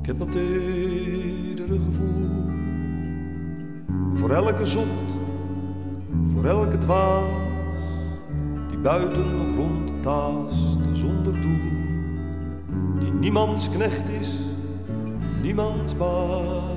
Ik heb dat iedere gevoel. Voor elke zot, voor elke dwaas, die buiten rondtaast zonder doel. Die niemands knecht is, niemands baas.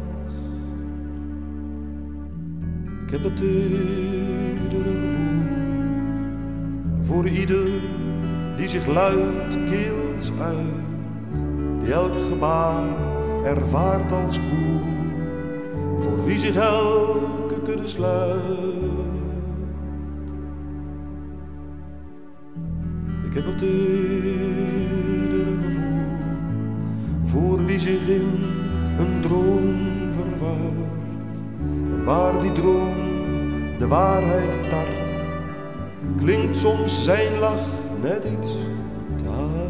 Ik heb dat iedere gevoel. Voor ieder die zich luidkeels uit, die elk gebaar ervaart als koel, voor wie zich elke kudde sluit. Ik heb dat iedere gevoel. Voor wie zich in een droom verwaart, en waar die droom de waarheid tart, klinkt soms zijn lach net iets te hard.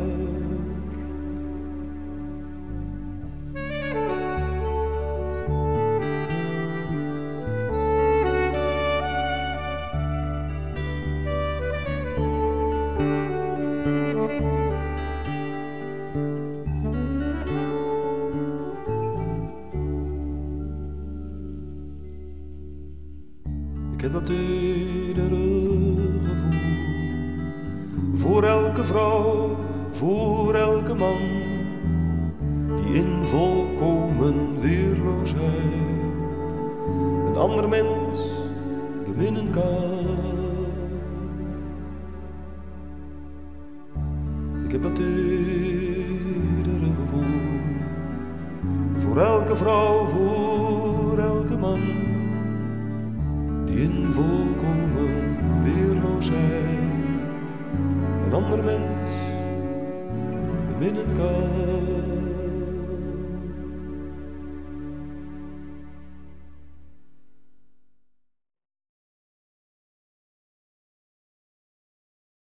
Ik heb dat iedere gevoel. Voor elke vrouw, voor elke man, die in volkomen weerloosheid een ander mens beminnen kan. Ik heb dat iedere gevoel. Voor elke vrouw, voor elke man, die in volkomen weerloosheid een ander mens beminnen kan.